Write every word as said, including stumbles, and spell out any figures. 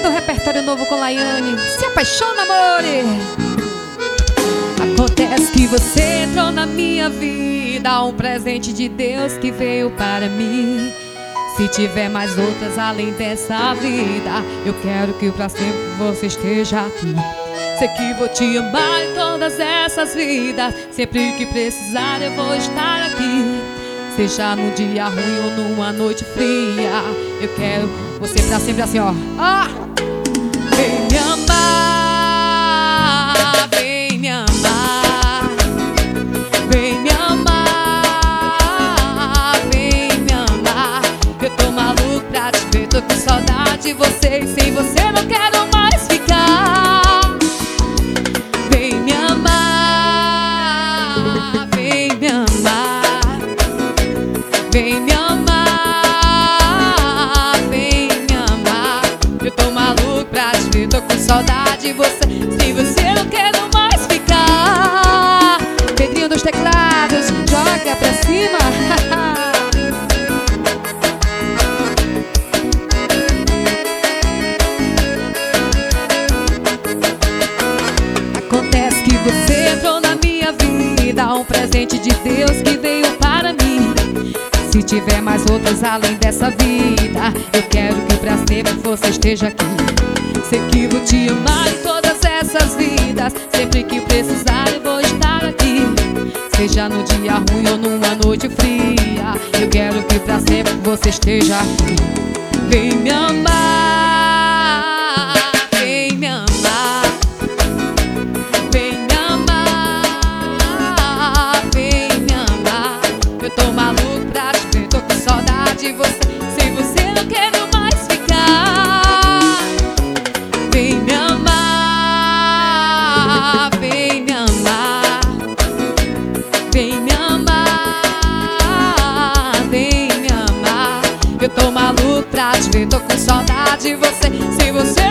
no repertório novo com Laiane. Se apaixona, amore. Acontece que você entrou na minha vida, um presente de Deus que veio para mim. Se tiver mais outras além dessa vida, eu quero que pra sempre você esteja aqui. Sei que vou te amar em todas essas vidas. Sempre que precisar eu vou estar aqui. Seja num dia ruim ou numa noite fria, eu quero você pra sempre assim, ó. Ah! Vem me amar, vem me amar, vem me amar, vem me amar. Eu tô maluco pra te ver, tô com saudade de você e sem você não quero mais ficar. Vem me amar, vem me amar, vem me amar, vem me amar. Eu tô maluco pra te ver, tô com saudade de você. Sem você não quero mais ficar. Pedrinho dos teclados, joga pra cima. Acontece que você entrou na minha vida, um presente de Deus que veio para mim. Se tiver mais outras além dessa vida, eu quero que pra sempre você esteja aqui. Sei que vou te amar em todas essas vidas. Sempre que precisar eu vou estar aqui. Seja no dia ruim ou numa noite fria, eu quero que pra sempre você esteja aqui. Vem me amar, vem me amar, vem me amar, vem me amar. Eu tô maluco pra te ver, tô com saudade de você. Sem você não quero mais ficar. Vem me amar, vem me amar, vem me amar, vem me amar. Eu tô maluco pra te ver, tô com saudade de você. Sem você